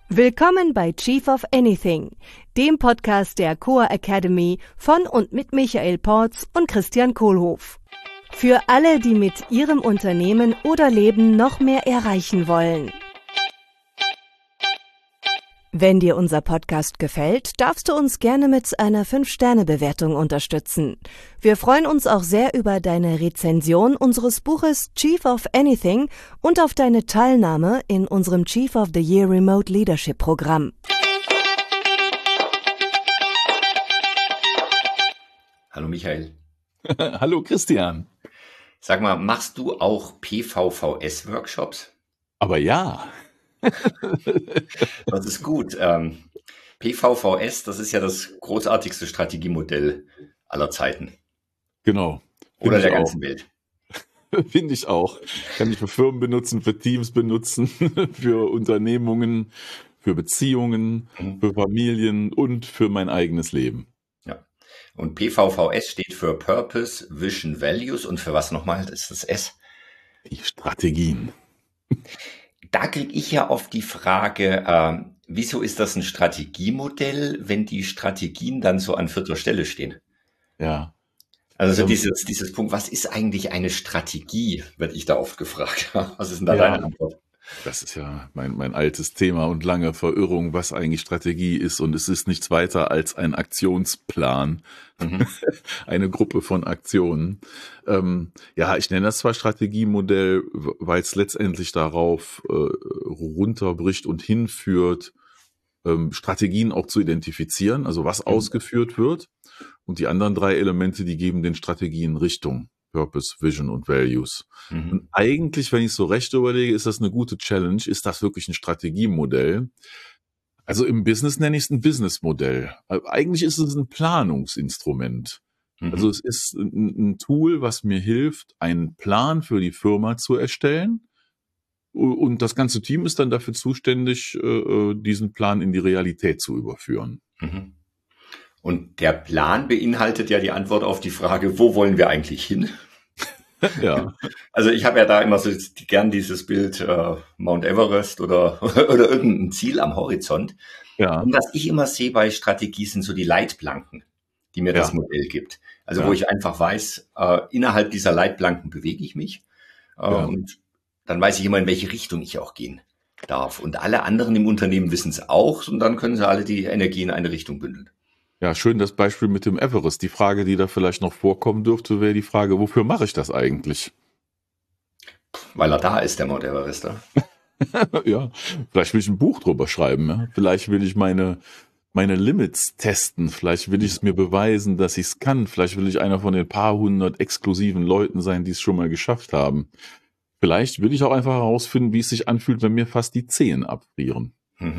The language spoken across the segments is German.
Willkommen bei Chief of Anything, dem Podcast der Coa Academy von und mit Michael Porz und Christian Kohlhoff. Für alle, die mit ihrem Unternehmen oder Leben noch mehr erreichen wollen. Wenn dir unser Podcast gefällt, darfst du uns gerne mit einer 5-Sterne-Bewertung unterstützen. Wir freuen uns auch sehr über deine Rezension unseres Buches Chief of Anything und auf deine Teilnahme in unserem Chief of the Year Remote Leadership Programm. Hallo Michael. Hallo Christian. Sag mal, machst du auch PVVS-Workshops? Aber ja. Das ist gut. PVVS, das ist ja das großartigste Strategiemodell aller Zeiten. Genau. Oder der ganzen Welt. Finde ich auch. Kann ich für Firmen benutzen, für Teams benutzen, für Unternehmungen, für Beziehungen, für Familien und für mein eigenes Leben. Ja. Und PVVS steht für Purpose, Vision, Values. Und für was nochmal? Das ist das S. Die Strategien. Da kriege ich ja oft die Frage, wieso ist das ein Strategiemodell, wenn die Strategien dann so an 4. Stelle stehen? Ja. Also dieses Punkt, was ist eigentlich eine Strategie, werde ich da oft gefragt. Was ist denn da deine Antwort? Das ist ja mein altes Thema und lange Verirrung, was eigentlich Strategie ist. Und es ist nichts weiter als ein Aktionsplan, eine Gruppe von Aktionen. Ja, ich nenne das zwar Strategiemodell, weil es letztendlich darauf runterbricht und hinführt, Strategien auch zu identifizieren, also was ausgeführt wird. Und die anderen 3 Elemente, die geben den Strategien Richtung. Purpose, Vision und Values. Und eigentlich, wenn ich so recht überlege, ist das eine gute Challenge. Ist das wirklich ein Strategiemodell? Also im Business nenne ich es ein Businessmodell. Eigentlich ist es ein Planungsinstrument. Also es ist ein Tool, was mir hilft, einen Plan für die Firma zu erstellen. Und das ganze Team ist dann dafür zuständig, diesen Plan in die Realität zu überführen. Und der Plan beinhaltet ja die Antwort auf die Frage, wo wollen wir eigentlich hin? Ja. Also ich habe ja da immer so gern dieses Bild Mount Everest oder irgendein Ziel am Horizont. Ja. Und was ich immer sehe bei Strategie sind so die Leitplanken, die mir das Modell gibt. Also wo ich einfach weiß, innerhalb dieser Leitplanken bewege ich mich und dann weiß ich immer, in welche Richtung ich auch gehen darf. Und alle anderen im Unternehmen wissen es auch und dann können sie alle die Energie in eine Richtung bündeln. Ja, schön das Beispiel mit dem Everest. Die Frage, die da vielleicht noch vorkommen dürfte, wäre die Frage, wofür mache ich das eigentlich? Weil er da ist, der Mount Everest. Ja, vielleicht will ich ein Buch drüber schreiben. Ja? Vielleicht will ich meine Limits testen. Vielleicht will ich es mir beweisen, dass ich es kann. Vielleicht will ich einer von den paar hundert exklusiven Leuten sein, die es schon mal geschafft haben. Vielleicht will ich auch einfach herausfinden, wie es sich anfühlt, wenn mir fast die Zehen abfrieren.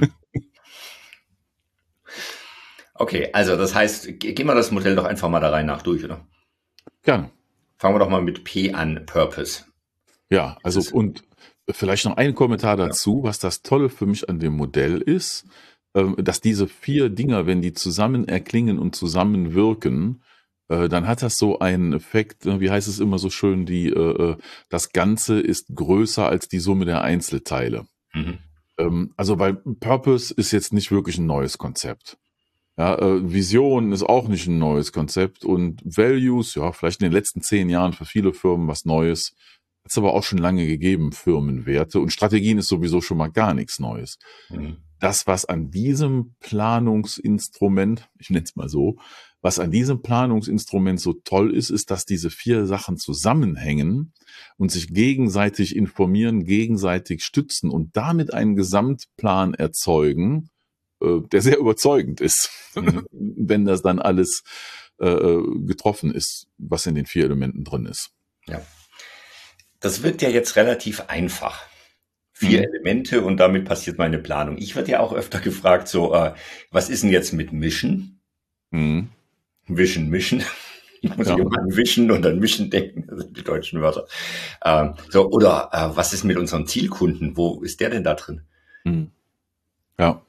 Okay, also das heißt, gehen wir das Modell doch einfach mal der Reihe nach durch, oder? Gerne. Fangen wir doch mal mit P an, Purpose. Ja, also und vielleicht noch ein Kommentar dazu, was das Tolle für mich an dem Modell ist, dass diese 4 Dinger, wenn die zusammen erklingen und zusammenwirken, dann hat das so einen Effekt, wie heißt es immer so schön, das Ganze ist größer als die Summe der Einzelteile. Also weil Purpose ist jetzt nicht wirklich ein neues Konzept. Ja, Vision ist auch nicht ein neues Konzept und Values, ja, vielleicht in den letzten 10 Jahren für viele Firmen was Neues. Hat es aber auch schon lange gegeben, Firmenwerte. Und Strategien ist sowieso schon mal gar nichts Neues. Das, was an diesem Planungsinstrument, ich nenne es mal so, was an diesem Planungsinstrument so toll ist, ist, dass diese 4 Sachen zusammenhängen und sich gegenseitig informieren, gegenseitig stützen und damit einen Gesamtplan erzeugen, der sehr überzeugend ist, wenn das dann alles getroffen ist, was in den 4 Elementen drin ist. Ja. Das wirkt ja jetzt relativ einfach. 4 Elemente und damit passiert meine Planung. Ich werde ja auch öfter gefragt, so, was ist denn jetzt mit Mission? Vision, Mission. Ich muss immer an Vision und an Mission denken, das sind die deutschen Wörter. Oder was ist mit unserem Zielkunden? Wo ist der denn da drin? Ja.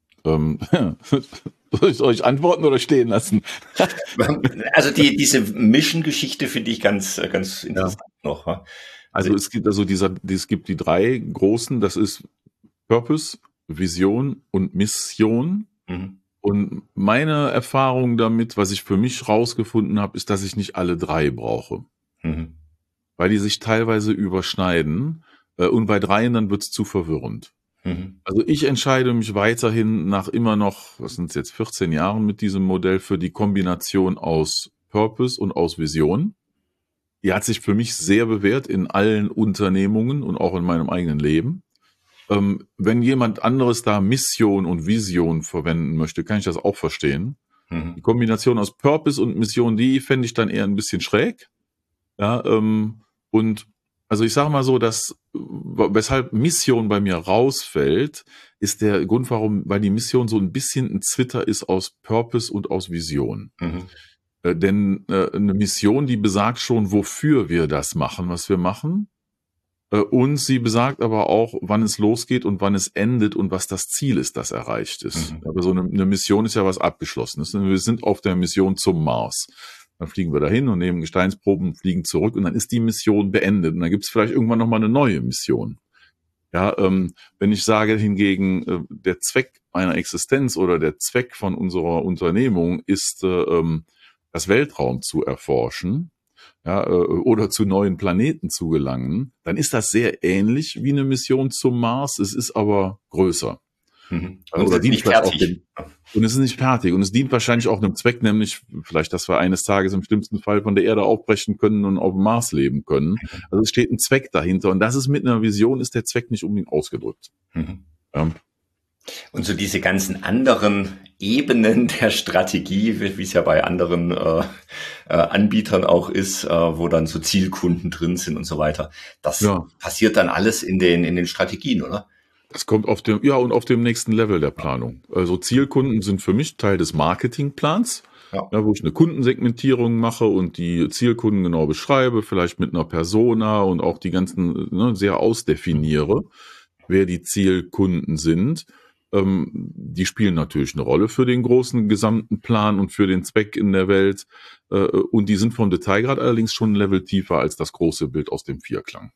Soll ich euch antworten oder stehen lassen? Also diese Mission-Geschichte finde ich ganz interessant noch. Also es gibt die 3 großen, das ist Purpose, Vision und Mission. Und meine Erfahrung damit, was ich für mich rausgefunden habe, ist, dass ich nicht alle drei brauche. Weil die sich teilweise überschneiden. Und bei dreien dann wird es zu verwirrend. Also ich entscheide mich weiterhin nach immer noch, was sind es jetzt, 14 Jahren mit diesem Modell für die Kombination aus Purpose und aus Vision. Die hat sich für mich sehr bewährt in allen Unternehmungen und auch in meinem eigenen Leben. Wenn jemand anderes da Mission und Vision verwenden möchte, kann ich das auch verstehen. Die Kombination aus Purpose und Mission, die fände ich dann eher ein bisschen schräg. Ja, und also ich sage mal so, dass weshalb Mission bei mir rausfällt, ist der Grund, weil die Mission so ein bisschen ein Zwitter ist aus Purpose und aus Vision. Denn eine Mission, die besagt schon, wofür wir das machen, was wir machen. Und sie besagt aber auch, wann es losgeht und wann es endet und was das Ziel ist, das erreicht ist. Aber so eine Mission ist ja was Abgeschlossenes. Wir sind auf der Mission zum Mars. Dann fliegen wir dahin und nehmen Gesteinsproben, fliegen zurück und dann ist die Mission beendet. Und dann gibt es vielleicht irgendwann nochmal eine neue Mission. Ja, wenn ich sage hingegen, der Zweck meiner Existenz oder der Zweck von unserer Unternehmung ist, das Weltraum zu erforschen, ja, oder zu neuen Planeten zu gelangen, dann ist das sehr ähnlich wie eine Mission zum Mars. Es ist aber größer. Und es ist nicht fertig. Und es ist nicht fertig. Und es dient wahrscheinlich auch einem Zweck, nämlich vielleicht, dass wir eines Tages im schlimmsten Fall von der Erde aufbrechen können und auf dem Mars leben können. Also es steht ein Zweck dahinter. Und das ist mit einer Vision, ist der Zweck nicht unbedingt ausgedrückt. Ja. Und so diese ganzen anderen Ebenen der Strategie, wie es ja bei anderen Anbietern auch ist, wo dann so Zielkunden drin sind und so weiter, das passiert dann alles in den Strategien, oder? Das kommt auf dem nächsten Level der Planung. Also Zielkunden sind für mich Teil des Marketingplans, wo ich eine Kundensegmentierung mache und die Zielkunden genau beschreibe, vielleicht mit einer Persona und auch die ganzen sehr ausdefiniere, wer die Zielkunden sind. Die spielen natürlich eine Rolle für den großen gesamten Plan und für den Zweck in der Welt. Und die sind vom Detailgrad allerdings schon ein Level tiefer als das große Bild aus dem Vierklang.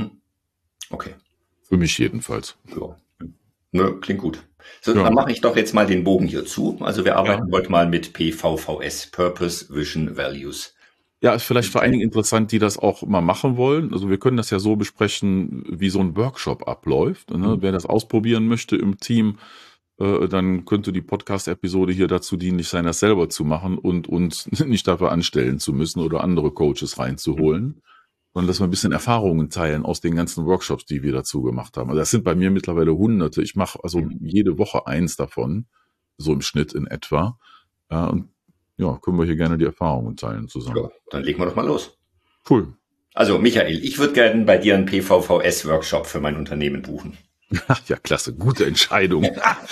Okay. Für mich jedenfalls. Ja. Ne, klingt gut. So, dann mache ich doch jetzt mal den Bogen hier zu. Also wir arbeiten heute mal mit PVVS, Purpose, Vision, Values. Ja, ist vielleicht für einige interessant, die das auch mal machen wollen. Also wir können das ja so besprechen, wie so ein Workshop abläuft. Wer das ausprobieren möchte im Team, dann könnte die Podcast-Episode hier dazu dienlich sein, das selber zu machen und uns nicht dafür anstellen zu müssen oder andere Coaches reinzuholen. Sondern dass wir ein bisschen Erfahrungen teilen aus den ganzen Workshops, die wir dazu gemacht haben. Also das sind bei mir mittlerweile Hunderte. Ich mache also jede Woche eins davon, so im Schnitt in etwa. Und können wir hier gerne die Erfahrungen teilen zusammen. Ja, dann legen wir doch mal los. Cool. Also Michael, ich würde gerne bei dir einen PVVS-Workshop für mein Unternehmen buchen. Ja, klasse. Gute Entscheidung.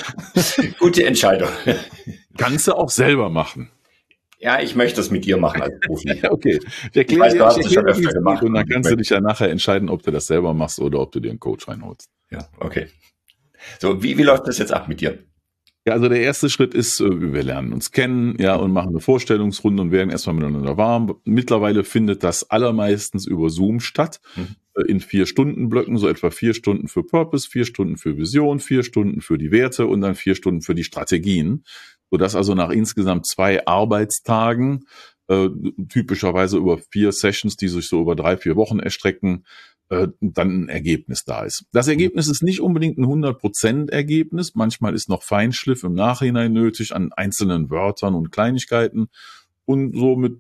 Gute Entscheidung. Kannst du auch selber machen. Ja, ich möchte das mit dir machen als Profi. Okay. Ich weiß, du hast es schon öfter gemacht. Und dann kannst du dich ja nachher entscheiden, ob du das selber machst oder ob du dir einen Coach reinholst. Ja, okay. So, wie läuft das jetzt ab mit dir? Ja, also der erste Schritt ist, wir lernen uns kennen, und machen eine Vorstellungsrunde und werden erstmal miteinander warm. Mittlerweile findet das allermeistens über Zoom statt, in 4-Stunden-Blöcken, so etwa 4 Stunden für Purpose, 4 Stunden für Vision, 4 Stunden für die Werte und dann 4 Stunden für die Strategien, sodass also nach insgesamt 2 Arbeitstagen, typischerweise über 4 Sessions, die sich so über 3-4 Wochen erstrecken, dann ein Ergebnis da ist. Das Ergebnis ist nicht unbedingt ein 100% Ergebnis. Manchmal ist noch Feinschliff im Nachhinein nötig an einzelnen Wörtern und Kleinigkeiten. Und so mit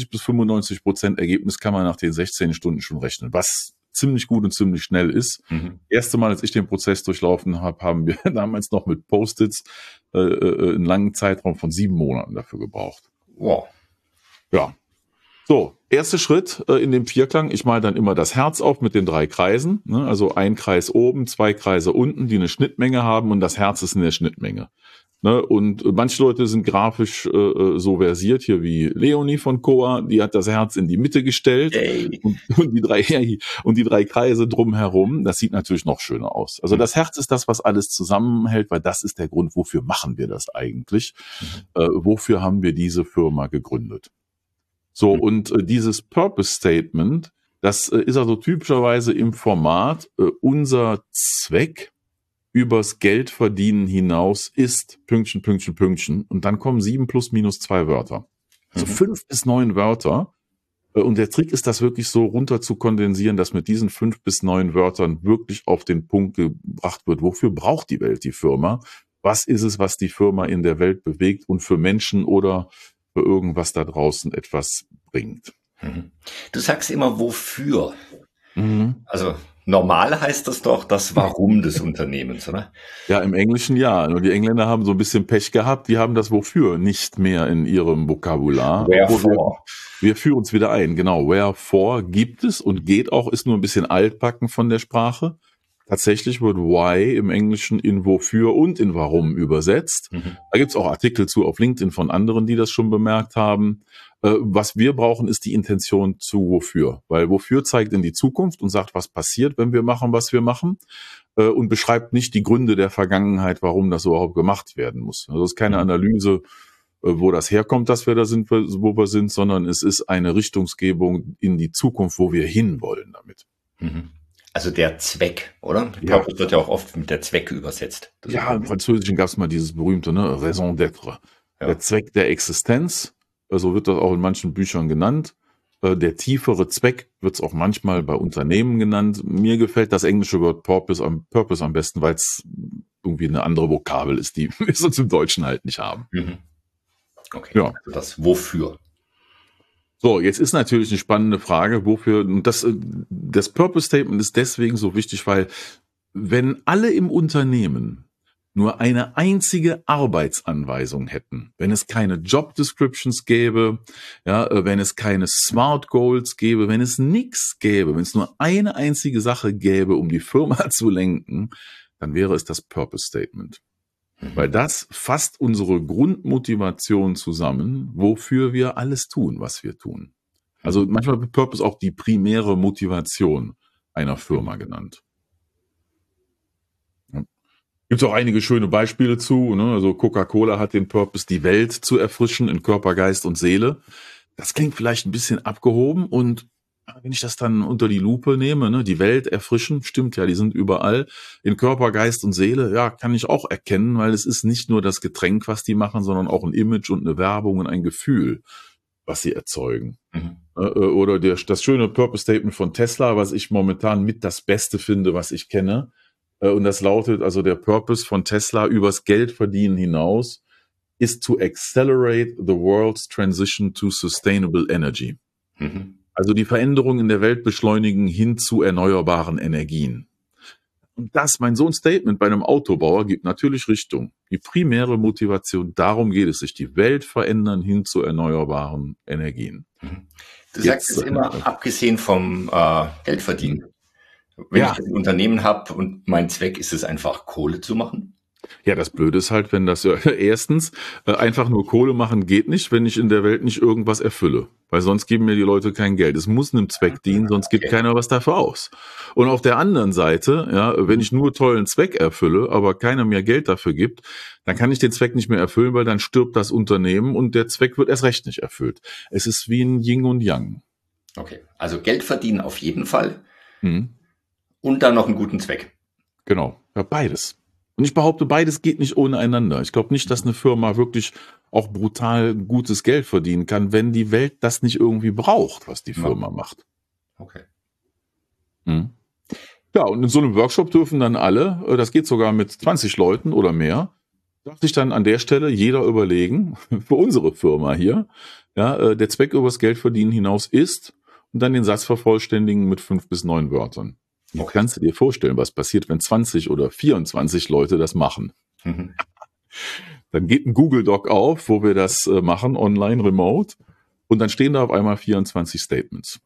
90-95% Ergebnis kann man nach den 16 Stunden schon rechnen, was ziemlich gut und ziemlich schnell ist. Erste Mal, als ich den Prozess durchlaufen habe, haben wir damals noch mit Post-its einen langen Zeitraum von 7 Monaten dafür gebraucht. Wow. Ja. So, erster Schritt in dem Vierklang. Ich male dann immer das Herz auf mit den 3 Kreisen. Also ein Kreis oben, 2 Kreise unten, die eine Schnittmenge haben und das Herz ist in der Schnittmenge. Und manche Leute sind grafisch so versiert, hier wie Leonie von Coa, die hat das Herz in die Mitte gestellt und die 3 Kreise drumherum. Das sieht natürlich noch schöner aus. Also das Herz ist das, was alles zusammenhält, weil das ist der Grund, wofür machen wir das eigentlich? Wofür haben wir diese Firma gegründet? So, und dieses Purpose Statement, das ist also typischerweise im Format unser Zweck übers Geldverdienen hinaus ist Pünktchen, Pünktchen, Pünktchen. Und dann kommen 7 plus minus 2 Wörter. Also 5 bis 9 Wörter. Und der Trick ist, das wirklich so runter zu kondensieren, dass mit diesen 5 bis 9 Wörtern wirklich auf den Punkt gebracht wird, wofür braucht die Welt die Firma? Was ist es, was die Firma in der Welt bewegt und für Menschen oder für irgendwas da draußen etwas bringt? Du sagst immer, wofür? Also normal heißt das doch das Warum des Unternehmens, oder? Ja, im Englischen ja. Nur die Engländer haben so ein bisschen Pech gehabt. Die haben das Wofür nicht mehr in ihrem Vokabular. Wherefore. Wir führen uns wieder ein. Genau, wherefore gibt es und geht auch, ist nur ein bisschen altbacken von der Sprache. Tatsächlich wird why im Englischen in wofür und in warum übersetzt. Da gibt's auch Artikel zu auf LinkedIn von anderen, die das schon bemerkt haben. Was wir brauchen, ist die Intention zu wofür. Weil wofür zeigt in die Zukunft und sagt, was passiert, wenn wir machen, was wir machen. Und beschreibt nicht die Gründe der Vergangenheit, warum das überhaupt gemacht werden muss. Also es ist keine Analyse, wo das herkommt, dass wir da sind, wo wir sind, sondern es ist eine Richtungsgebung in die Zukunft, wo wir hinwollen damit. Also der Zweck, oder? Ja. Purpose wird ja auch oft mit der Zweck übersetzt. Ja, im Französischen gab es mal dieses berühmte, Raison d'être. Ja. Der Zweck der Existenz, so wird das auch in manchen Büchern genannt. Der tiefere Zweck wird es auch manchmal bei Unternehmen genannt. Mir gefällt das englische Wort Purpose am besten, weil es irgendwie eine andere Vokabel ist, die wir sonst im Deutschen halt nicht haben. Okay, ja. Also das Wofür. So, jetzt ist natürlich eine spannende Frage, wofür, und das Purpose Statement ist deswegen so wichtig, weil wenn alle im Unternehmen nur eine einzige Arbeitsanweisung hätten, wenn es keine Job Descriptions gäbe, ja, wenn es keine Smart Goals gäbe, wenn es nichts gäbe, wenn es nur eine einzige Sache gäbe, um die Firma zu lenken, dann wäre es das Purpose Statement. Weil das fasst unsere Grundmotivation zusammen, wofür wir alles tun, was wir tun. Also manchmal wird Purpose auch die primäre Motivation einer Firma genannt. Gibt es auch einige schöne Beispiele zu. Also Coca-Cola hat den Purpose, die Welt zu erfrischen in Körper, Geist und Seele. Das klingt vielleicht ein bisschen abgehoben und wenn ich das dann unter die Lupe nehme, die Welt erfrischen, stimmt ja, die sind überall. In Körper, Geist und Seele, ja, kann ich auch erkennen, weil es ist nicht nur das Getränk, was die machen, sondern auch ein Image und eine Werbung und ein Gefühl, was sie erzeugen. Oder das schöne Purpose-Statement von Tesla, was ich momentan mit das Beste finde, was ich kenne. Und das lautet, also der Purpose von Tesla übers Geldverdienen hinaus ist to accelerate the world's transition to sustainable energy. Also die Veränderung in der Welt beschleunigen hin zu erneuerbaren Energien. Und das, so ein Statement bei einem Autobauer gibt natürlich Richtung. Die primäre Motivation, darum geht es sich, die Welt verändern hin zu erneuerbaren Energien. Du sagst es immer, abgesehen vom Geldverdienen. Wenn ich ein Unternehmen habe und mein Zweck ist es einfach, Kohle zu machen? Ja, das Blöde ist halt, wenn das erstens einfach nur Kohle machen geht nicht, wenn ich in der Welt nicht irgendwas erfülle. Weil sonst geben mir die Leute kein Geld. Es muss einem Zweck dienen, sonst gibt keiner was dafür aus. Und auf der anderen Seite, wenn ich nur tollen Zweck erfülle, aber keiner mir Geld dafür gibt, dann kann ich den Zweck nicht mehr erfüllen, weil dann stirbt das Unternehmen und der Zweck wird erst recht nicht erfüllt. Es ist wie ein Yin und Yang. Okay, also Geld verdienen auf jeden Fall und dann noch einen guten Zweck. Genau, ja, beides. Und ich behaupte, beides geht nicht ohne einander. Ich glaube nicht, dass eine Firma wirklich auch brutal gutes Geld verdienen kann, wenn die Welt das nicht irgendwie braucht, was die Firma macht. Okay. Ja, und in so einem Workshop dürfen dann alle, das geht sogar mit 20 Leuten oder mehr, darf sich dann an der Stelle jeder überlegen, für unsere Firma hier, der Zweck übers Geldverdienen hinaus ist und dann den Satz vervollständigen mit 5 bis 9 Wörtern. Okay. Kannst du dir vorstellen, was passiert, wenn 20 oder 24 Leute das machen? Dann geht ein Google Doc auf, wo wir das machen, online, remote, und dann stehen da auf einmal 24 Statements.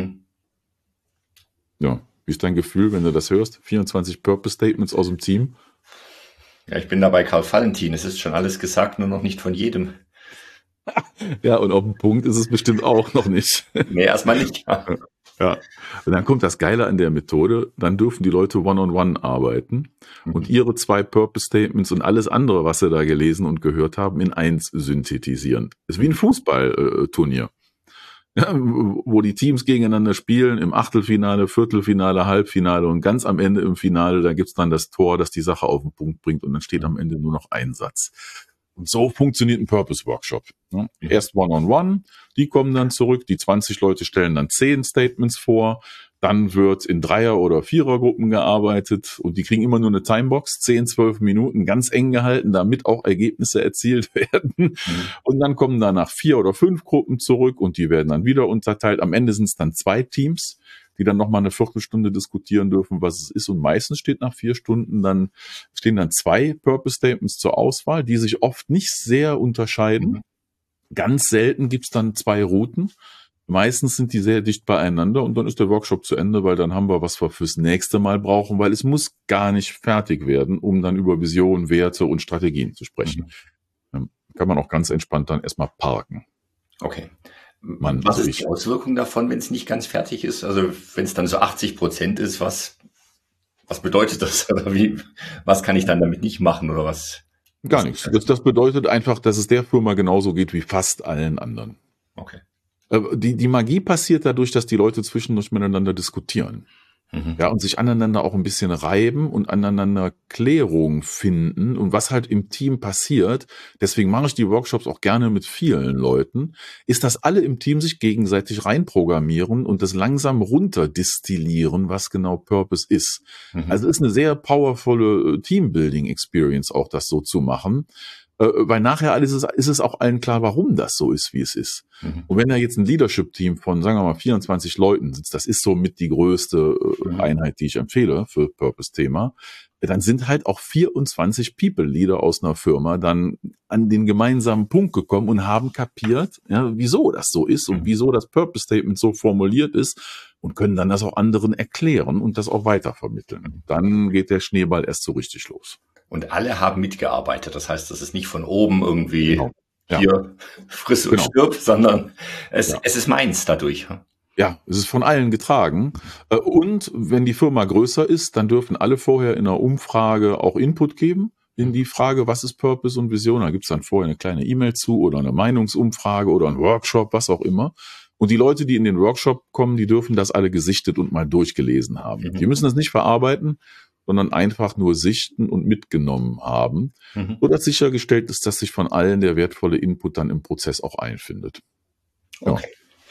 Ja, wie ist dein Gefühl, wenn du das hörst? 24 Purpose Statements aus dem Team? Ja, ich bin da bei Karl Valentin. Es ist schon alles gesagt, nur noch nicht von jedem. Ja, und auf dem Punkt ist es bestimmt auch noch nicht. Nee, erstmal nicht. Ja, und dann kommt das Geile an der Methode, dann dürfen die Leute one-on-one arbeiten und ihre 2 Purpose-Statements und alles andere, was sie da gelesen und gehört haben, in eins synthetisieren. Das ist wie ein Fußballturnier. Ja, wo die Teams gegeneinander spielen, im Achtelfinale, Viertelfinale, Halbfinale und ganz am Ende im Finale, da gibt's dann das Tor, das die Sache auf den Punkt bringt und dann steht am Ende nur noch ein Satz. Und so funktioniert ein Purpose-Workshop. Ne? Erst One-on-One, die kommen dann zurück, die 20 Leute stellen dann 10 Statements vor, dann wird in Dreier- oder Vierergruppen gearbeitet und die kriegen immer nur eine Timebox, 10, 12 Minuten, ganz eng gehalten, damit auch Ergebnisse erzielt werden. Und dann kommen danach 4 oder 5 Gruppen zurück und die werden dann wieder unterteilt. Am Ende sind es dann 2 Teams, die dann nochmal eine Viertelstunde diskutieren dürfen, was es ist. Und meistens steht nach 4 Stunden stehen dann 2 Purpose Statements zur Auswahl, die sich oft nicht sehr unterscheiden. Ganz selten gibt's dann 2 Routen. Meistens sind die sehr dicht beieinander und dann ist der Workshop zu Ende, weil dann haben wir, was wir fürs nächste Mal brauchen, weil es muss gar nicht fertig werden, um dann über Visionen, Werte und Strategien zu sprechen. Kann man auch ganz entspannt dann erstmal parken. Okay. Was ist die Auswirkung davon, wenn es nicht ganz fertig ist? Also wenn es dann so 80% ist, was bedeutet das? Oder was kann ich dann damit nicht machen oder was? Gar nichts. Das bedeutet einfach, dass es der Firma genauso geht wie fast allen anderen. Okay. Die Magie passiert dadurch, dass die Leute zwischendurch miteinander diskutieren. Ja, und sich aneinander auch ein bisschen reiben und aneinander Klärung finden und was halt im Team passiert. Deswegen mache ich die Workshops auch gerne mit vielen Leuten, ist, dass alle im Team sich gegenseitig reinprogrammieren und das langsam runterdestillieren, was genau Purpose ist. Also ist eine sehr powervolle Teambuilding-Experience auch, das so zu machen. Weil nachher ist es auch allen klar, warum das so ist, wie es ist. Und wenn da jetzt ein Leadership-Team von, sagen wir mal, 24 Leuten sitzt, das ist somit die größte Einheit, die ich empfehle für Purpose-Thema, dann sind halt auch 24 People-Leader aus einer Firma dann an den gemeinsamen Punkt gekommen und haben kapiert, ja, wieso das so ist und wieso das Purpose-Statement so formuliert ist und können dann das auch anderen erklären und das auch weitervermitteln. Dann geht der Schneeball erst so richtig los. Und alle haben mitgearbeitet. Das heißt, das ist nicht von oben irgendwie hier friss und stirb, sondern es ist meins dadurch. Ja, es ist von allen getragen. Und wenn die Firma größer ist, dann dürfen alle vorher in einer Umfrage auch Input geben in die Frage, was ist Purpose und Vision. Da gibt's dann vorher eine kleine E-Mail zu oder eine Meinungsumfrage oder ein Workshop, was auch immer. Und die Leute, die in den Workshop kommen, die dürfen das alle gesichtet und mal durchgelesen haben. Die müssen das nicht verarbeiten, sondern einfach nur sichten und mitgenommen haben, sodass sichergestellt ist, dass sich von allen der wertvolle Input dann im Prozess auch einfindet. Okay.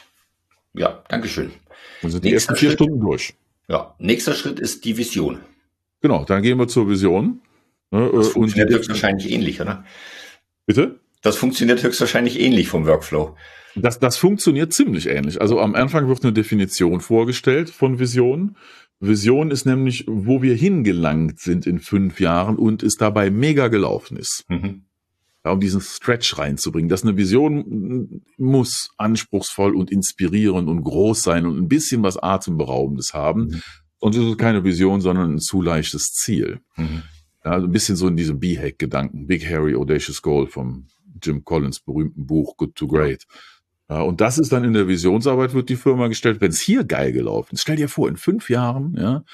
Ja, dankeschön. Dann sind die ersten 4 Stunden durch. Ja, nächster Schritt ist die Vision. Genau, dann gehen wir zur Vision. Das funktioniert höchstwahrscheinlich ähnlich, oder? Bitte? Das funktioniert höchstwahrscheinlich ähnlich vom Workflow. Das funktioniert ziemlich ähnlich. Also am Anfang wird eine Definition vorgestellt von Vision. Vision ist nämlich, wo wir hingelangt sind in 5 Jahren und es dabei mega gelaufen ist. Ja, um diesen Stretch reinzubringen. Dass eine Vision muss anspruchsvoll und inspirierend und groß sein und ein bisschen was Atemberaubendes haben. Und es ist keine Vision, sondern ein zu leichtes Ziel. Ja, also ein bisschen so in diesem B-Hack-Gedanken. Big, Hairy, Audacious Goal vom Jim Collins berühmten Buch Good to Great. Ja, und das ist dann in der Visionsarbeit, wird die Firma gestellt, wenn es hier geil gelaufen ist. Stell dir vor, in 5 Jahren, ja,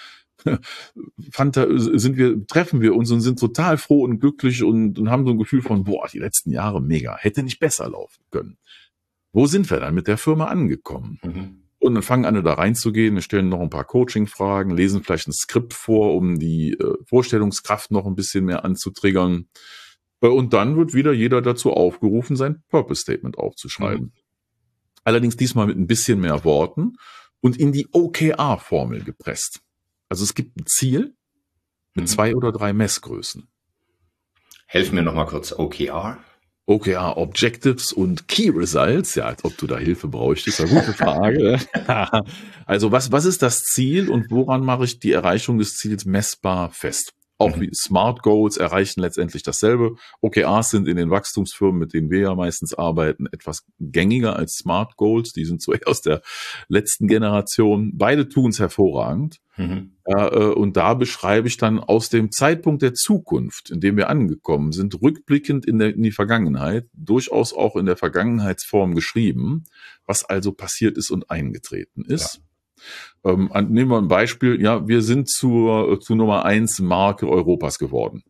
treffen wir uns und sind total froh und glücklich und haben so ein Gefühl von, boah, die letzten Jahre mega, hätte nicht besser laufen können. Wo sind wir dann mit der Firma angekommen? Und dann fangen alle da reinzugehen, wir stellen noch ein paar Coaching-Fragen, lesen vielleicht ein Skript vor, um die Vorstellungskraft noch ein bisschen mehr anzutriggern. Und dann wird wieder jeder dazu aufgerufen, sein Purpose-Statement aufzuschreiben. Allerdings diesmal mit ein bisschen mehr Worten und in die OKR-Formel gepresst. Also es gibt ein Ziel mit 2 oder 3 Messgrößen. Helfen mir nochmal kurz, OKR? OKR, Objectives und Key Results. Ja, als ob du da Hilfe bräuchtest. Eine gute Frage. Also was ist das Ziel und woran mache ich die Erreichung des Ziels messbar fest? Auch wie Smart Goals erreichen letztendlich dasselbe. OKRs sind in den Wachstumsfirmen, mit denen wir ja meistens arbeiten, etwas gängiger als Smart Goals. Die sind so eher aus der letzten Generation. Beide tun es hervorragend. Und da beschreibe ich dann aus dem Zeitpunkt der Zukunft, in dem wir angekommen sind, rückblickend in die Vergangenheit, durchaus auch in der Vergangenheitsform geschrieben, was also passiert ist und eingetreten ist. Ja. Nehmen wir ein Beispiel. Ja, wir sind zu Nummer 1 Marke Europas geworden.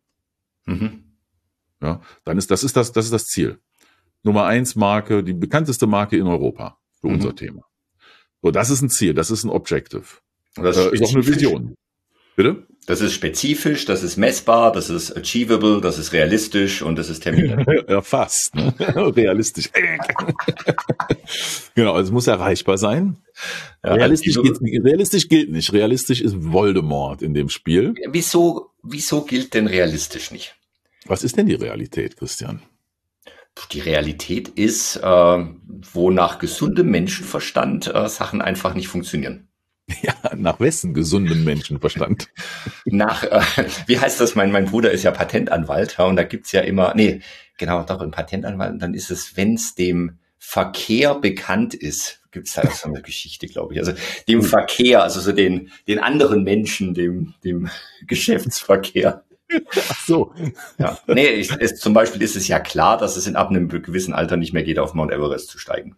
Ja, dann ist das Ziel. Nummer 1 Marke, die bekannteste Marke in Europa. für unser Thema. So, das ist ein Ziel, das ist ein Objective. Das ist auch eine Vision. Bitte? Das ist spezifisch, das ist messbar, das ist achievable, das ist realistisch und das ist terminiert. Ja, fast. Ne? Realistisch. Genau, also es muss erreichbar sein. Ja, realistisch gilt nicht. Realistisch ist Voldemort in dem Spiel. Wieso gilt denn realistisch nicht? Was ist denn die Realität, Christian? Die Realität ist, wo nach gesundem Menschenverstand Sachen einfach nicht funktionieren. Ja, nach wessen gesundem Menschenverstand? Wie heißt das? Mein Bruder ist ja Patentanwalt, ja, und da gibt's ja immer, doch ein Patentanwalt, und dann ist es, wenn es dem Verkehr bekannt ist, gibt's da so eine Geschichte, glaube ich. Also dem Verkehr, also so den anderen Menschen, dem Geschäftsverkehr. Ach so. Ja. Zum Beispiel ist es ja klar, dass es ab einem gewissen Alter nicht mehr geht, auf Mount Everest zu steigen.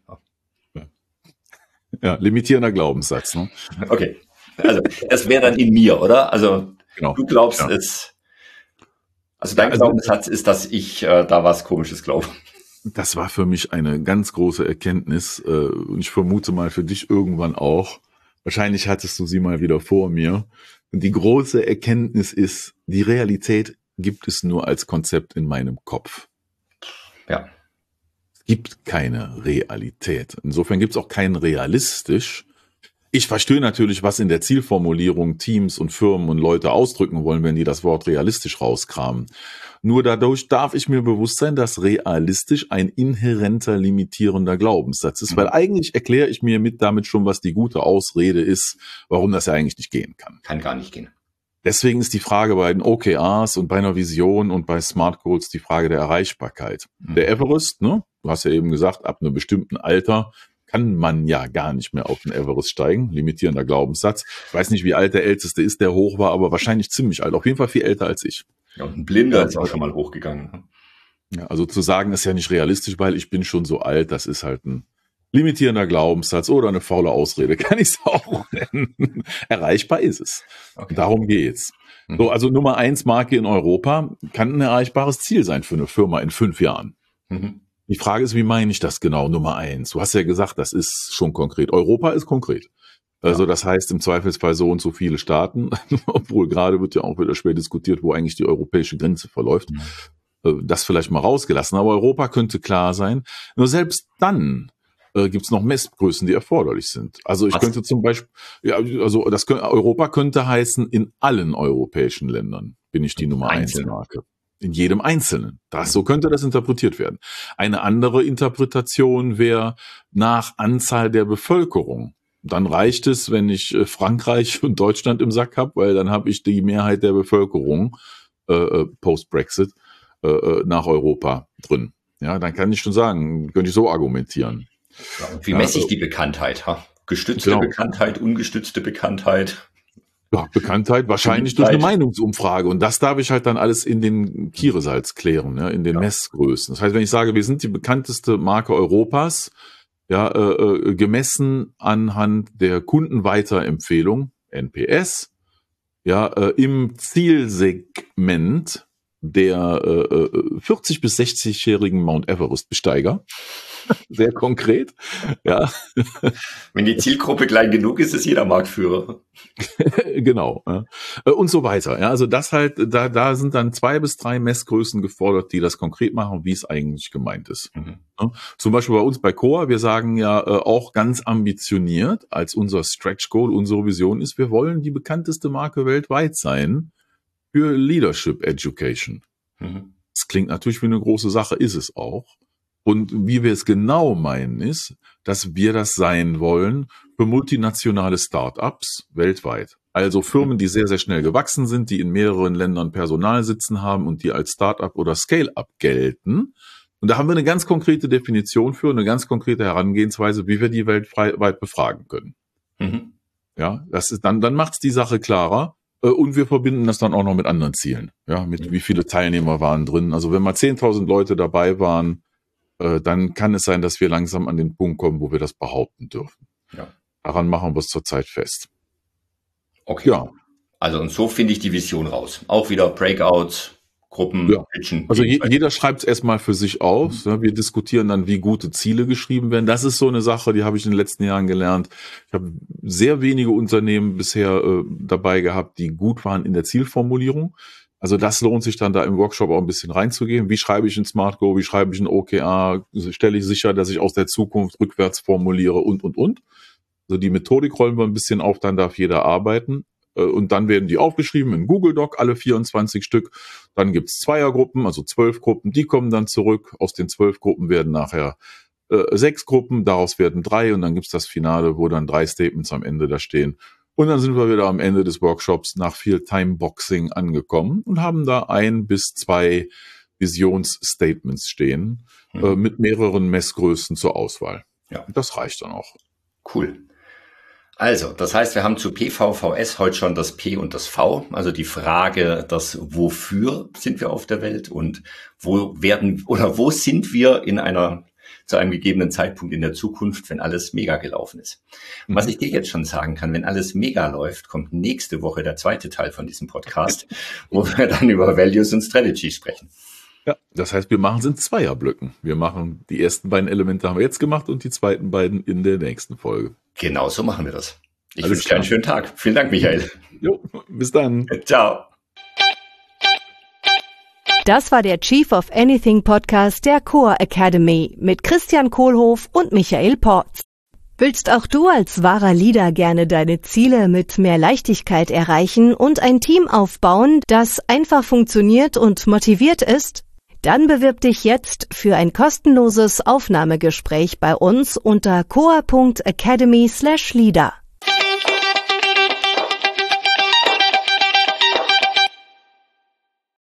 Ja, limitierender Glaubenssatz. Ne? Okay, also das wäre dann in mir, oder? Also genau. Du glaubst es. Also dein Glaubenssatz ist, dass ich da was Komisches glaube. Das war für mich eine ganz große Erkenntnis und ich vermute mal für dich irgendwann auch. Wahrscheinlich hattest du sie mal wieder vor mir. Und die große Erkenntnis ist, die Realität gibt es nur als Konzept in meinem Kopf. Ja. Es gibt keine Realität. Insofern gibt es auch kein realistisch. Ich verstehe natürlich, was in der Zielformulierung Teams und Firmen und Leute ausdrücken wollen, wenn die das Wort realistisch rauskramen. Nur dadurch darf ich mir bewusst sein, dass realistisch ein inhärenter, limitierender Glaubenssatz ist, weil eigentlich erkläre ich mir damit schon, was die gute Ausrede ist, warum das ja eigentlich nicht gehen kann. Kann gar nicht gehen. Deswegen ist die Frage bei den OKRs und bei einer Vision und bei Smart Goals die Frage der Erreichbarkeit. Der Everest, ne? Du hast ja eben gesagt, ab einem bestimmten Alter kann man ja gar nicht mehr auf den Everest steigen. Limitierender Glaubenssatz. Ich weiß nicht, wie alt der Älteste ist, der hoch war, aber wahrscheinlich ziemlich alt. Auf jeden Fall viel älter als ich. Ja, und ein Blinder ist auch schon mal hochgegangen. Ja, also zu sagen, ist ja nicht realistisch, weil ich bin schon so alt, das ist halt ein limitierender Glaubenssatz oder eine faule Ausrede, kann ich es auch nennen. Erreichbar ist es. Okay. Darum geht's. So, also Nummer 1 Marke in Europa kann ein erreichbares Ziel sein für eine Firma in 5 Jahren. Die Frage ist, wie meine ich das genau, Nummer 1? Du hast ja gesagt, das ist schon konkret. Europa ist konkret. Also das heißt im Zweifelsfall so und so viele Staaten, obwohl gerade wird ja auch wieder schwer diskutiert, wo eigentlich die europäische Grenze verläuft. Das vielleicht mal rausgelassen, aber Europa könnte klar sein. Nur selbst dann gibt's noch Messgrößen, die erforderlich sind. Also ich könnte zum Beispiel, Europa könnte heißen, in allen europäischen Ländern bin ich die Nummer 1 Marke. In jedem Einzelnen. So könnte das interpretiert werden. Eine andere Interpretation wäre nach Anzahl der Bevölkerung. Dann reicht es, wenn ich Frankreich und Deutschland im Sack habe, weil dann habe ich die Mehrheit der Bevölkerung post-Brexit nach Europa drin. Ja, dann kann ich schon sagen, könnte ich so argumentieren. Ja, wie messe ich die Bekanntheit? Gestützte Bekanntheit, ungestützte Bekanntheit? Ja, Bekanntheit wahrscheinlich durch eine Meinungsumfrage. Und das darf ich halt dann alles in den Kieresalz klären, ja, in den Messgrößen. Das heißt, wenn ich sage, wir sind die bekannteste Marke Europas, gemessen anhand der Kundenweiterempfehlung, NPS, im Zielsegment der 40- bis 60-jährigen Mount Everest-Besteiger. Sehr konkret, ja. Wenn die Zielgruppe klein genug ist, ist jeder Marktführer. Genau. Ja. Und so weiter. Ja, also das halt, da sind dann 2 bis 3 Messgrößen gefordert, die das konkret machen, wie es eigentlich gemeint ist. Ja. Zum Beispiel bei uns bei Coa, wir sagen ja auch ganz ambitioniert, als unser Stretch Goal, unsere Vision ist, wir wollen die bekannteste Marke weltweit sein für Leadership Education. Das klingt natürlich wie eine große Sache, ist es auch. Und wie wir es genau meinen ist, dass wir das sein wollen für multinationale Start-ups weltweit. Also Firmen, die sehr, sehr schnell gewachsen sind, die in mehreren Ländern Personal sitzen haben und die als Start-up oder Scale-up gelten. Und da haben wir eine ganz konkrete Definition für, eine ganz konkrete Herangehensweise, wie wir die weltweit befragen können. Ja, das ist dann macht's die Sache klarer. Und wir verbinden das dann auch noch mit anderen Zielen. Ja, mit wie viele Teilnehmer waren drin. Also wenn mal 10.000 Leute dabei waren, dann kann es sein, dass wir langsam an den Punkt kommen, wo wir das behaupten dürfen. Ja. Daran machen wir es zurzeit fest. Okay. Ja. Also und so finde ich die Vision raus. Auch wieder Breakouts, Gruppen pitchen. Also jeder schreibt es erstmal für sich auf. Wir diskutieren dann, wie gute Ziele geschrieben werden. Das ist so eine Sache, die habe ich in den letzten Jahren gelernt. Ich habe sehr wenige Unternehmen bisher dabei gehabt, die gut waren in der Zielformulierung. Also das lohnt sich dann da im Workshop auch ein bisschen reinzugehen. Wie schreibe ich ein Smart Go? Wie schreibe ich ein OKR? Stelle ich sicher, dass ich aus der Zukunft rückwärts formuliere und. Also die Methodik rollen wir ein bisschen auf, dann darf jeder arbeiten. Und dann werden die aufgeschrieben in Google Doc, alle 24 Stück. Dann gibt's Zweiergruppen, also 12 Gruppen, die kommen dann zurück. Aus den 12 Gruppen werden nachher 6 Gruppen, daraus werden 3 und dann gibt's das Finale, wo dann 3 Statements am Ende da stehen. Und dann sind wir wieder am Ende des Workshops nach viel Timeboxing angekommen und haben da 1 bis 2 Visionsstatements stehen, mit mehreren Messgrößen zur Auswahl. Ja. Das reicht dann auch. Cool. Also, das heißt, wir haben zu PVVS heute schon das P und das V, also die Frage, das Wofür sind wir auf der Welt und wo sind wir zu einem gegebenen Zeitpunkt in der Zukunft, wenn alles mega gelaufen ist. Was ich dir jetzt schon sagen kann, wenn alles mega läuft, kommt nächste Woche der zweite Teil von diesem Podcast, wo wir dann über Values und Strategy sprechen. Ja, das heißt, wir machen es in Zweierblöcken. Wir machen die ersten beiden Elemente haben wir jetzt gemacht und die zweiten beiden in der nächsten Folge. Genau so machen wir das. Ich wünsche dir einen schönen Tag. Vielen Dank, Michael. Jo, bis dann. Ciao. Das war der Chief of Anything Podcast der Core Academy mit Christian Kohlhoff und Michael Porz. Willst auch du als wahrer Leader gerne deine Ziele mit mehr Leichtigkeit erreichen und ein Team aufbauen, das einfach funktioniert und motiviert ist? Dann bewirb dich jetzt für ein kostenloses Aufnahmegespräch bei uns unter coa.academy/leader.